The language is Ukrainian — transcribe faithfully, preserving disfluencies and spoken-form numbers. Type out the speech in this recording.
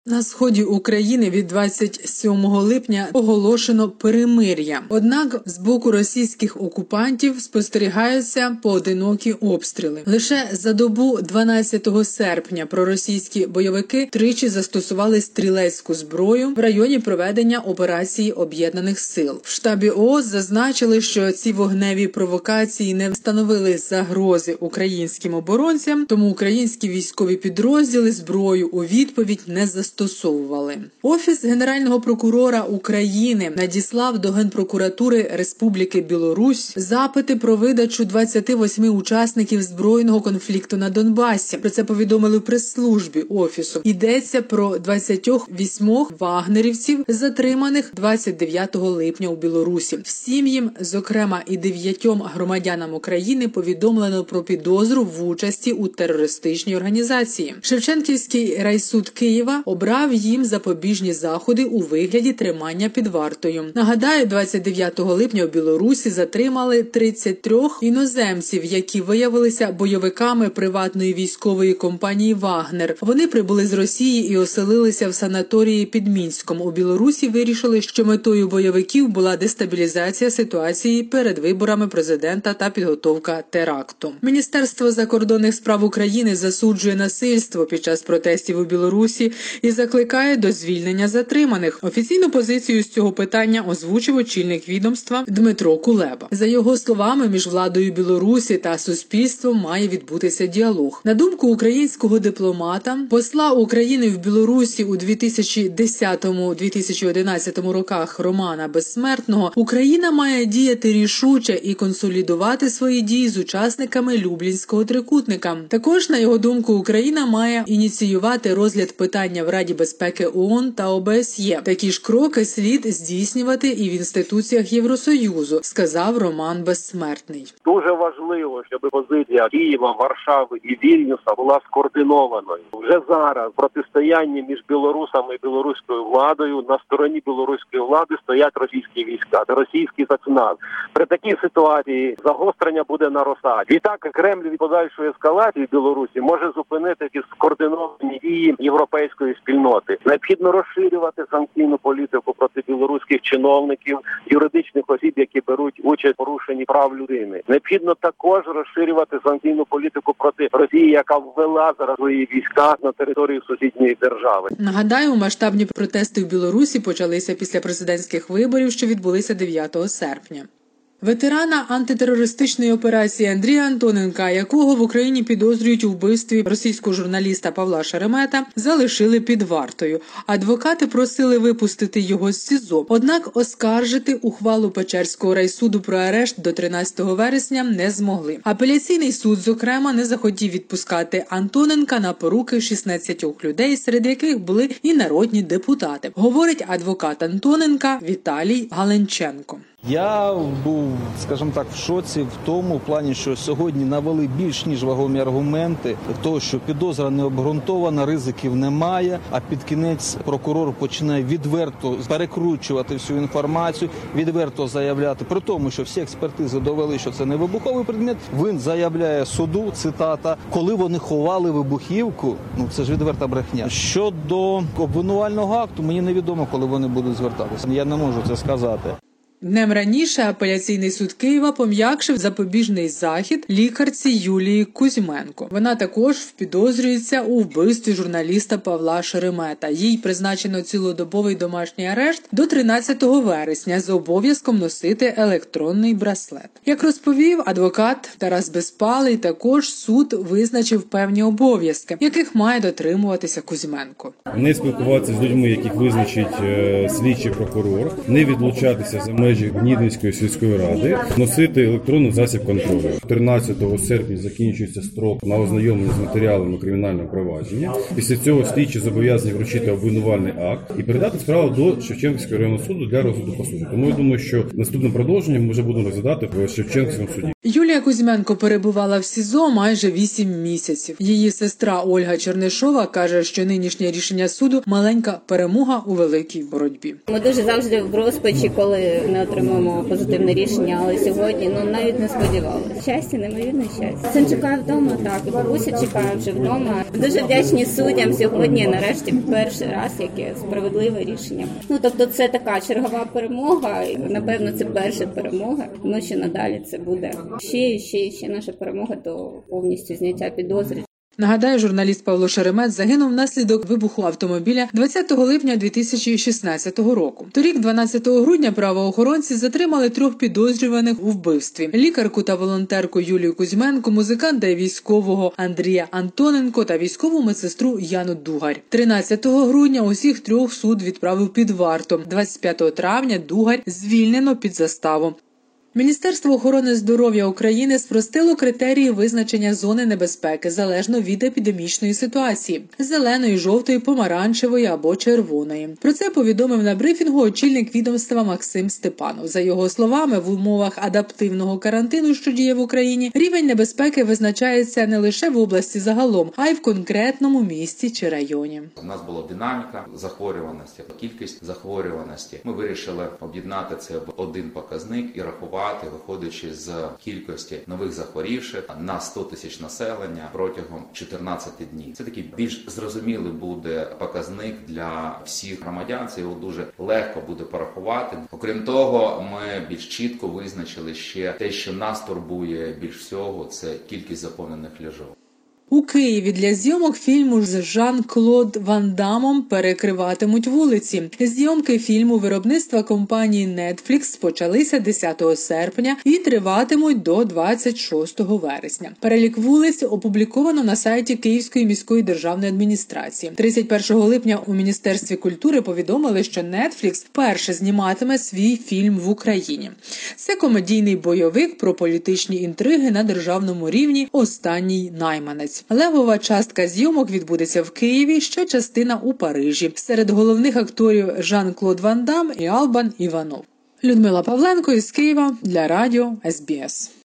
На сході України від двадцять сьомого липня оголошено перемир'я. Однак з боку російських окупантів спостерігаються поодинокі обстріли. Лише за добу дванадцятого серпня проросійські бойовики тричі застосували стрілецьку зброю в районі проведення операції Об'єднаних сил. В штабі ООС зазначили, що ці вогневі провокації не становили загрози українським оборонцям, тому українські військові підрозділи зброю у відповідь не застосували. Стосовували. Офіс Генерального прокурора України надіслав до Генпрокуратури Республіки Білорусь запити про видачу двадцяти восьми учасників збройного конфлікту на Донбасі. Про це повідомили в прес-службі Офісу. Йдеться про двадцять вісім вагнерівців, затриманих двадцять дев'ятого липня у Білорусі. Всім їм, зокрема і дев'ятьом громадянам України, повідомлено про підозру в участі у терористичній організації. Шевченківський райсуд Києва обрав їм запобіжні заходи у вигляді тримання під вартою. Нагадаю, двадцять дев'ятого липня у Білорусі затримали тридцять три іноземців, які виявилися бойовиками приватної військової компанії «Вагнер». Вони прибули з Росії і оселилися в санаторії під Мінськом. У Білорусі вирішили, що метою бойовиків була дестабілізація ситуації перед виборами президента та підготовка теракту. Міністерство закордонних справ України засуджує насильство під час протестів у Білорусі і закликає до звільнення затриманих. Офіційну позицію з цього питання озвучив очільник відомства Дмитро Кулеба. За його словами, між владою Білорусі та суспільством має відбутися діалог. На думку українського дипломата, посла України в Білорусі у дві тисячі десятому - дві тисячі одинадцятому роках Романа Безсмертного, Україна має діяти рішуче і консолідувати свої дії з учасниками Люблінського трикутника. Також, на його думку, Україна має ініціювати розгляд питання в Раді безпеки ООН та ОБСЄ. Такі ж кроки слід здійснювати і в інституціях Євросоюзу, сказав Роман Безсмертний. Дуже важливо, щоб позиція Києва, Варшави і Вільнюса була скоординованою. Вже зараз протистояння між білорусами і білоруською владою, на стороні білоруської влади стоять російські війська, російський спецназ. При такій ситуації загострення буде наростати. Відтак Кремль від подальшої ескалації в Білорусі може зупинити ті скоординовані дії європейської спільноти. Необхідно розширювати санкційну політику проти білоруських чиновників, юридичних осіб, які беруть участь в порушенні прав людини. Необхідно також розширювати санкційну політику проти Росії, яка ввела зараз свої війська на територію сусідньої держави. Нагадаю, масштабні протести в Білорусі почалися після президентських виборів, що відбулися дев'ятого серпня. Ветерана антитерористичної операції Андрія Антоненка, якого в Україні підозрюють у вбивстві російського журналіста Павла Шеремета, залишили під вартою. Адвокати просили випустити його з СІЗО. Однак оскаржити ухвалу Печерського райсуду про арешт до тринадцятого вересня не змогли. Апеляційний суд, зокрема, не захотів відпускати Антоненка на поруки шістнадцятьох людей, серед яких були і народні депутати, говорить адвокат Антоненка Віталій Галенченко. Я був, скажімо так, в шоці в тому плані, що сьогодні навели більш ніж вагомі аргументи того, що підозра не обґрунтована, ризиків немає, а під кінець прокурор починає відверто перекручувати всю інформацію, відверто заявляти, при тому, що всі експертизи довели, що це не вибуховий предмет, він заявляє суду, цитата, коли вони ховали вибухівку, ну це ж відверта брехня. Щодо обвинувального акту, мені невідомо, коли вони будуть звертатися, я не можу це сказати. Днем раніше апеляційний суд Києва пом'якшив запобіжний захід лікарці Юлії Кузьменко. Вона також підозрюється у вбивстві журналіста Павла Шеремета. Їй призначено цілодобовий домашній арешт до тринадцятого вересня з обов'язком носити електронний браслет. Як розповів адвокат Тарас Безпалий, також суд визначив певні обов'язки, яких має дотримуватися Кузьменко. Не спілкуватися з людьми, яких визначить е, слідчий прокурор, не відлучатися за межі Гнідинської сільської ради, носити електронний засіб контролю. тринадцятого серпня закінчується строк на ознайомлення з матеріалами кримінального провадження. Після цього слідчі зобов'язані вручити обвинувальний акт і передати справу до Шевченківського районного суду для розгляду по суду. Тому я думаю, що наступним продовженням ми вже будемо розглядати в Шевченківському суді. Юлія Кузьменко перебувала в СІЗО майже вісім місяців. Її сестра Ольга Чернишова каже, що нинішнє рішення суду – маленька перемога у великій боротьбі. Ми дуже завжди в розпачі, коли ми отримаємо позитивне рішення, але сьогодні ну навіть не сподівалися. Щастя, неймовірне щастя. Син чекає вдома, так, і бабуся чекає вже вдома. Дуже вдячні суддям сьогодні, нарешті, перший раз, яке справедливе рішення. Ну, тобто це така чергова перемога, і, напевно, це перша перемога, тому що надалі це буде ще і ще і ще наша перемога до повністю зняття підозри. Нагадаю, журналіст Павло Шеремет загинув внаслідок вибуху автомобіля двадцятого липня дві тисячі шістнадцятого року. Торік, дванадцятого грудня, правоохоронці затримали трьох підозрюваних у вбивстві: лікарку та волонтерку Юлію Кузьменко, музиканта і військового Андрія Антоненко та військову медсестру Яну Дугарь. тринадцятого грудня усіх трьох суд відправив під варту. двадцять п'ятого травня Дугарь звільнено під заставу. Міністерство охорони здоров'я України спростило критерії визначення зони небезпеки залежно від епідемічної ситуації – зеленої, жовтої, помаранчевої або червоної. Про це повідомив на брифінгу очільник відомства Максим Степанов. За його словами, в умовах адаптивного карантину, що діє в Україні, рівень небезпеки визначається не лише в області загалом, а й в конкретному місті чи районі. У нас була динаміка захворюваності, кількість захворюваності. Ми вирішили об'єднати це в один показник і рахувати, виходячи з кількості нових захворівших на сто тисяч населення протягом чотирнадцяти днів. Це такий більш зрозумілий буде показник для всіх громадян, це його дуже легко буде порахувати. Окрім того, ми більш чітко визначили ще те, що нас турбує більш всього, це кількість заповнених ліжок. У Києві для зйомок фільму з Жан-Клод Ван Даммом перекриватимуть вулиці. Зйомки фільму виробництва компанії Netflix почалися десятого серпня і триватимуть до двадцять шостого вересня. Перелік вулиць опубліковано на сайті Київської міської державної адміністрації. тридцять першого липня у Міністерстві культури повідомили, що Netflix вперше зніматиме свій фільм в Україні. Це комедійний бойовик про політичні інтриги на державному рівні «Останній найманець». Левова частка зйомок відбудеться в Києві, ще частина у Парижі. Серед головних акторів Жан-Клод Ван Дамм і Албан Іванов. Людмила Павленко із Києва для радіо ес бі ес.